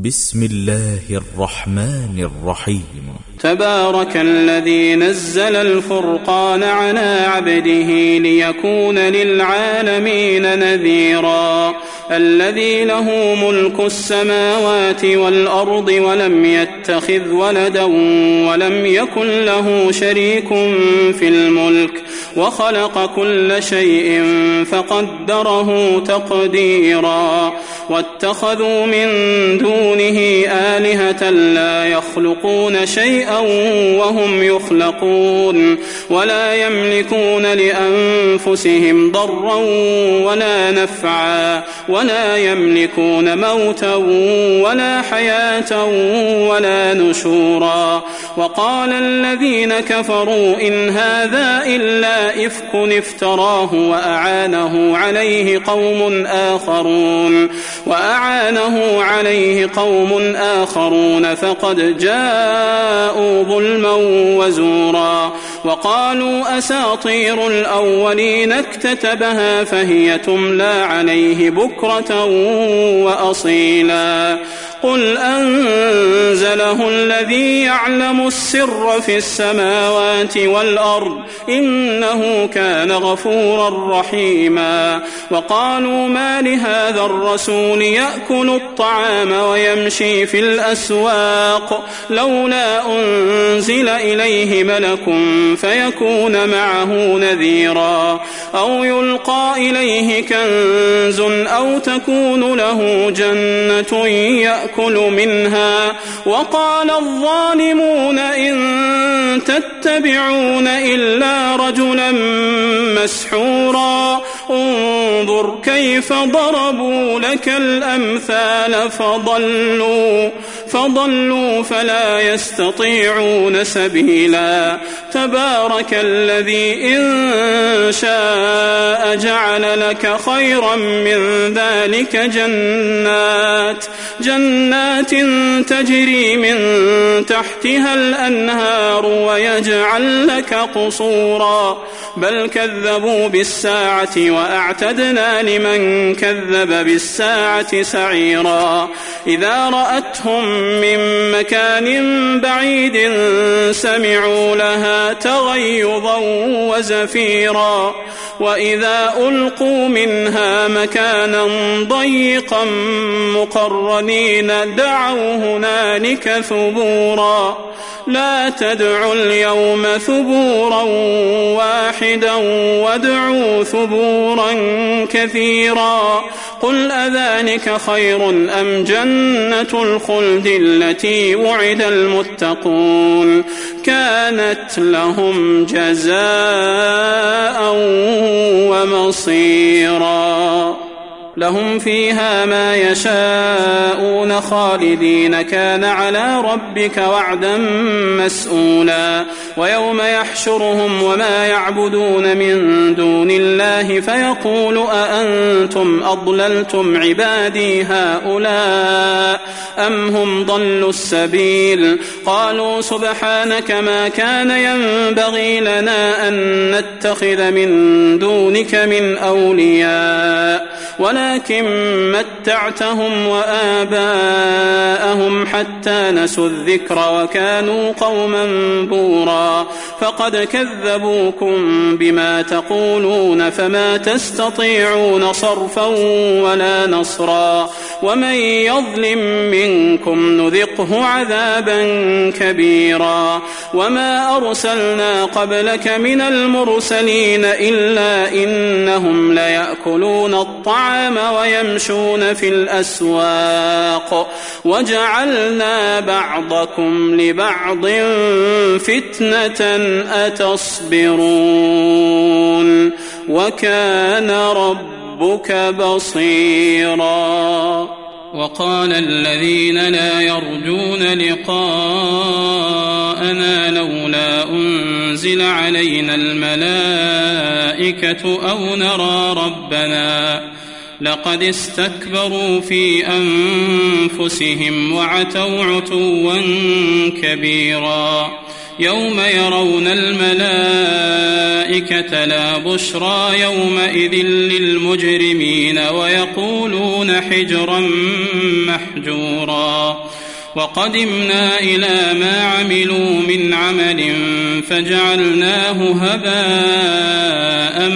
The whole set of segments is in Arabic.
بسم الله الرحمن الرحيم. تبارك الذي نزل الفرقان على عبده ليكون للعالمين نذيرا. الذي له ملك السماوات والأرض ولم يتخذ ولدا ولم يكن له شريك في الملك وخلق كل شيء فقدره تقديرا. واتخذوا من دونه آلهة لا يخلقون شيئا وهم يخلقون ولا يملكون لأنفسهم ضرا ولا نفعا ولا يملكون موتا ولا حياة ولا نشورا. وقال الذين كفروا إن هذا إلا إفك افتراه وأعانه عليه قوم آخرون فقد جاءوا ظلما وزورا. وقالوا أساطير الأولين اكتتبها فهي تملى عليه بكرة وأصيلا. قل أنزله الذي يعلم السر في السماوات والأرض إنه كان غفورا رحيما. وقالوا ما لهذا الرسول يأكل الطعام ويمشي في الأسواق لولا أنزل إليه ملك فيكون معه نذيرا أو يلقى إليه كنز أو تكون له جنة يأكل منها. وقال الظالمون إن تتبعون إلا رجلا مسحورا. انظر كيف ضربوا لك الأمثال فضلوا فلا يستطيعون سبيلا. تبارك الذي إن شاء جعل لك خيرا من ذلك جنات تجري من تحتها الأنهار ويجعل لك قصورا. بل كذبوا بالساعة وأعتدنا لمن كذب بالساعة سعيرا. إذا رأتهم من مكان بعيد سمعوا لها تغيظا وزفيرا. وإذا ألقوا منها مكانا ضيقا مقرنين دعوا هنالك ثبورا. لا تدعوا اليوم ثبورا واحدا وادعوا ثبورا كثيرا. قل أذلك خير أم جنة الخلد التي وعد المتقون كانت لهم جزاء ومصيرا. لهم فيها ما يشاءون خالدين كان على ربك وعدا مسئولا. ويوم يحشرهم وما يعبدون من دون الله فيقول أأنتم أضللتم عبادي هؤلاء أم هم ضلوا السبيل. قالوا سبحانك ما كان ينبغي لنا أن نتخذ من دونك من أولياء ولكن متعتهم وآباءهم حتى نسوا الذكر وكانوا قوما بورا. فقد كذبوكم بما تقولون فما تستطيعون صرفا ولا نصرا. ومن يظلم منكم نذقه عذابا كبيرا. وما أرسلنا قبلك من المرسلين إلا إنهم ليأكلون الطعام ويمشون في الأسواق وجعلنا بعضكم لبعض فتنة أتصبرون وكان ربك بصيرا. وقال الذين لا يرجون لقاءنا لولا أنزل علينا الملائكة أو نرى ربنا لقد استكبروا في أنفسهم وعتوا عتوا كبيرا. يوم يرون الملائكة لا بشرى يومئذ للمجرمين ويقولون حجرا محجورا وقدمنا إلى ما عملوا من عمل فجعلناه هباء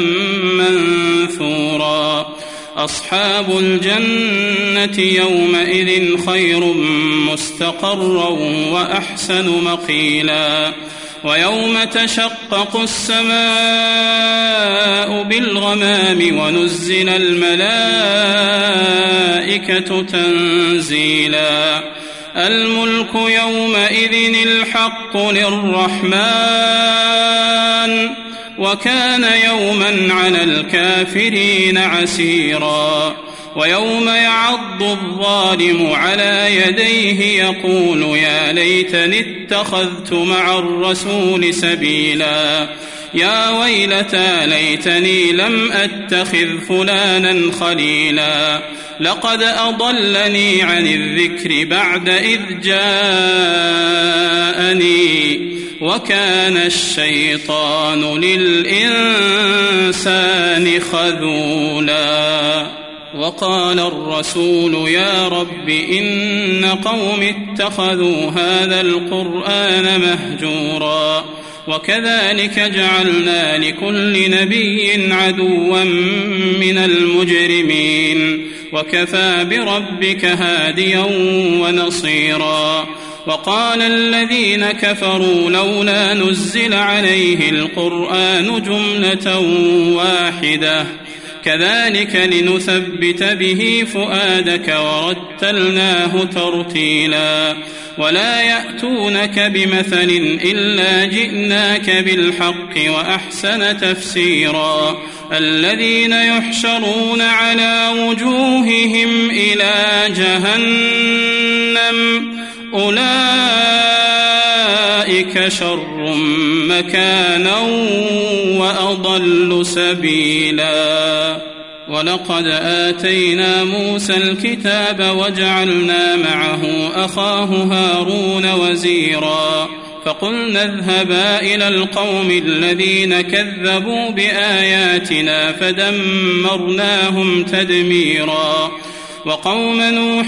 منثورا أصحاب الجنة يومئذ خير مستقرا وأحسن مقيلا ويوم تشقق السماء بالغمام ونزل الملائكة تنزيلا الملك يومئذ الحق للرحمن وكان يوما على الكافرين عسيرا ويوم يعض الظالم على يديه يقول يا ليتني اتخذت مع الرسول سبيلا يا ويلتى ليتني لم أتخذ فلانا خليلا لقد أضلني عن الذكر بعد إذ جاءني وكان الشيطان للإنسان خذولا وقال الرسول يا رب إن قوم اتخذوا هذا القرآن مهجورا وكذلك جعلنا لكل نبي عدوا من المجرمين وكفى بربك هاديا ونصيرا وقال الذين كفروا لولا نزل عليه القرآن جملة واحدة كذلك لنثبت به فؤادك ورتلناه ترتيلا ولا يأتونك بمثل إلا جئناك بالحق وأحسن تفسيرا الذين يحشرون على وجوههم إلى جهنم أولئك شر مكانا وأضل سبيلا ولقد آتينا موسى الكتاب وجعلنا معه أخاه هارون وزيرا فقلنا اذهبا إلى القوم الذين كذبوا بآياتنا فدمرناهم تدميرا وقوم نوح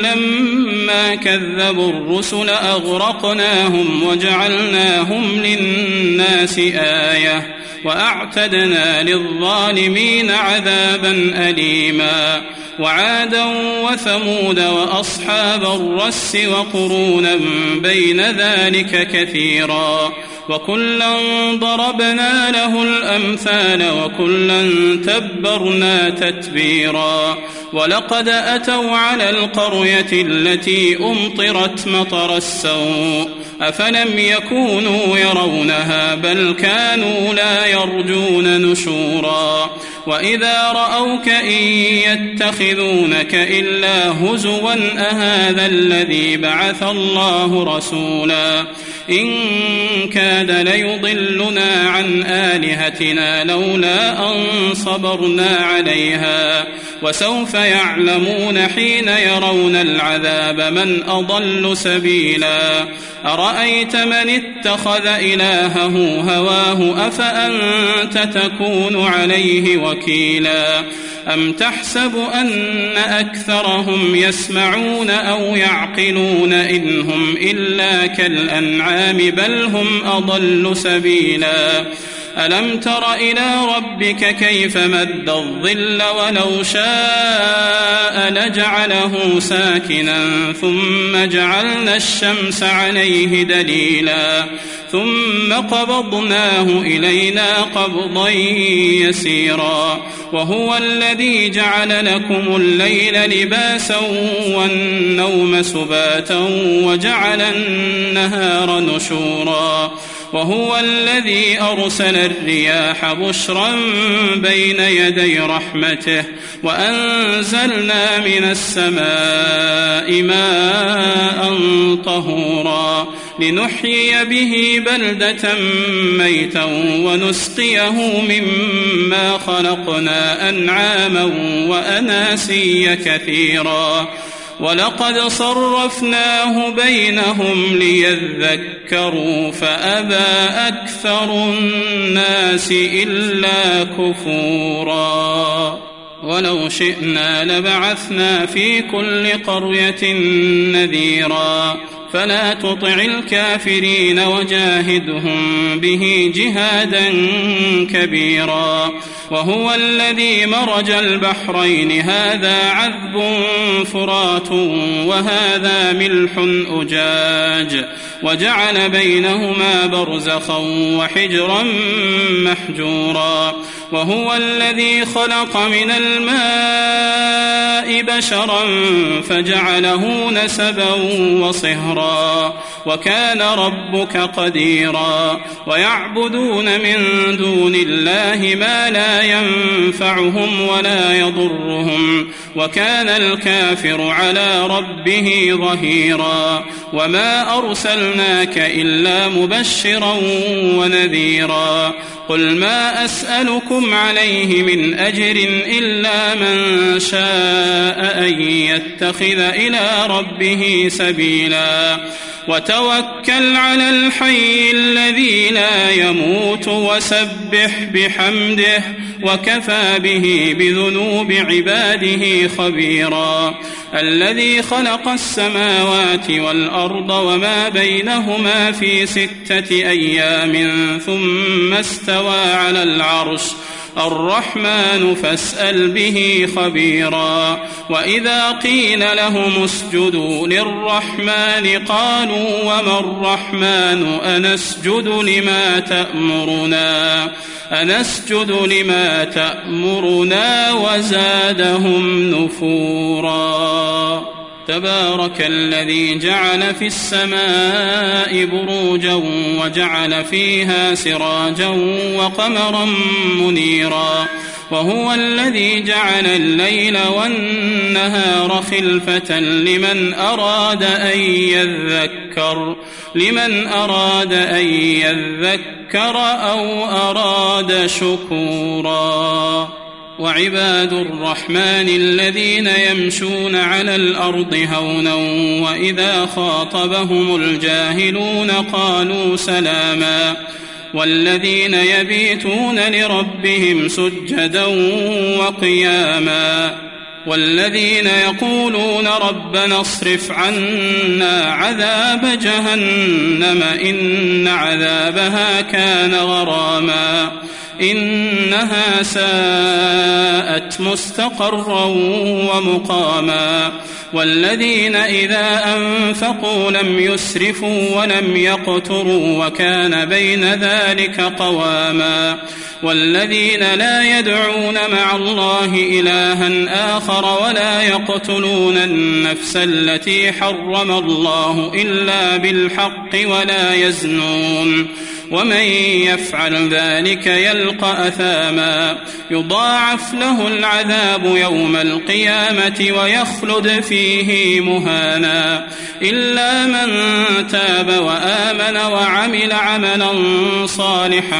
لما كذبوا الرسل أغرقناهم وجعلناهم للناس آية وأعتدنا للظالمين عذابا أليما وعادا وثمود وأصحاب الرس وقرونا بين ذلك كثيرا وكلا ضربنا له الأمثال وكلا تبرنا تتبيرا ولقد أتوا على القرية التي أمطرت مطر السوء أفلم يكونوا يرونها بل كانوا لا يرجون نشورا وإذا رأوك إن يتخذونك إلا هزوا أهذا الذي بعث الله رسولا إن كاد ليضلنا عن آلهتنا لولا أن صبرنا عليها وسوف يعلمون حين يرون العذاب من أضل سبيلا أرأيت من اتخذ إلهه هواه أفأنت تكون عليه وكيلا أم تحسب أن أكثرهم يسمعون أو يعقلون إن هم إلا كالأنعام بل هم أضل سبيلا ألم تر إلى ربك كيف مد الظل ولو شاء لجعله ساكنا ثم جعلنا الشمس عليه دليلا ثم قبضناه إلينا قبضا يسيرا وهو الذي جعل لكم الليل لباسا والنوم سباتا وجعل النهار نشورا وهو الذي أرسل الرياح بشرا بين يدي رحمته وأنزلنا من السماء ماء طهورا لنحيي به بلدة ميتا ونسقيه مما خلقنا أنعاما وأناسيا كثيرا ولقد صرفناه بينهم ليذكروا فأبى أكثر الناس إلا كفورا ولو شئنا لبعثنا في كل قرية نذيرا فلا تطع الكافرين وجاهدهم به جهادا كبيرا وهو الذي مرج البحرين هذا عذب فرات وهذا ملح أجاج وجعل بينهما برزخا وحجرا محجورا وهو الذي خلق من الماء بشرا فجعله نسبا وصهرا وكان ربك قديرا ويعبدون من دون الله ما لا ينفعهم ولا يضرهم وكان الكافر على ربه ظهيرا وما أرسلناك إلا مبشرا ونذيرا قل ما أسألكم عليه من أجر إلا من شاء أن يتخذ إلى ربه سبيلا وتوكل على الحي الذي لا يموت وسبح بحمده وكفى به بذنوب عباده خبيرا الذي خلق السماوات والأرض وما بينهما في 6 أيام ثم استوى على العرش الرحمن فاسأل به خبيرا وإذا قيل لهم اسجدوا للرحمن قالوا وما الرحمن أنسجد لما تأمرنا وزادهم نفورا تبارك الذي جعل في السماء بروجا وجعل فيها سراجا وقمرا منيرا وهو الذي جعل الليل والنهار خلفة لمن أراد أن يذكر أو أراد شكورا وعباد الرحمن الذين يمشون على الأرض هونا وإذا خاطبهم الجاهلون قالوا سلاما والذين يبيتون لربهم سجدا وقياما والذين يقولون ربنا اصرف عنا عذاب جهنم إن عذابها كان غراما إنها ساءت مستقرا ومقاما والذين إذا أنفقوا لم يسرفوا ولم يقتروا وكان بين ذلك قواما والذين لا يدعون مع الله إلها آخر ولا يقتلون النفس التي حرم الله إلا بالحق ولا يزنون ومن يفعل ذلك يلقى أثاما يضاعف له العذاب يوم القيامة ويخلد فيه مهانا إلا من تاب وآمن وعمل عملا صالحا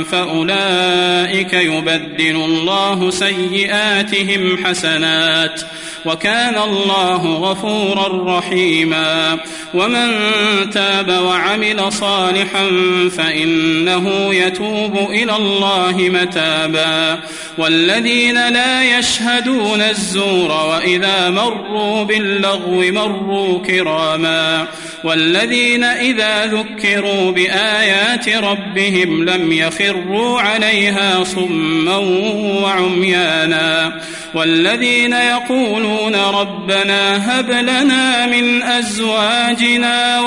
فأولئك يبدل الله سيئاتهم حسنات وكان الله غفورا رحيما ومن تاب وعمل صالحا فإنه يتوب إلى الله متابا والذين لا يشهدون الزور وإذا مروا باللغو مروا كراما والذين إذا ذكروا بآيات ربهم لم يخروا عليها صما وعميانا والذين يقولون ربنا هب لنا من أزواجنا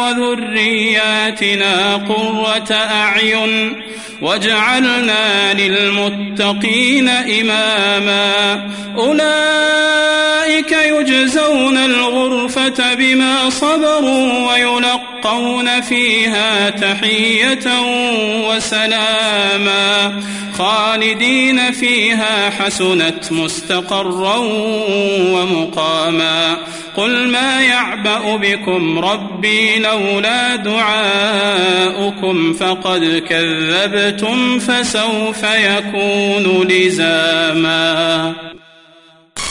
وذرياتنا قرة أعين واجعلنا للمتقين إماما أولئك يجزون الغرفة بما صبروا ويلقون فيها تحية وسلاما خالدين فيها حسنت مستقرا ومقاما قل ما يعبأ بكم ربي لولا دعاؤكم فقد كذبتم فسوف يكون لزاما.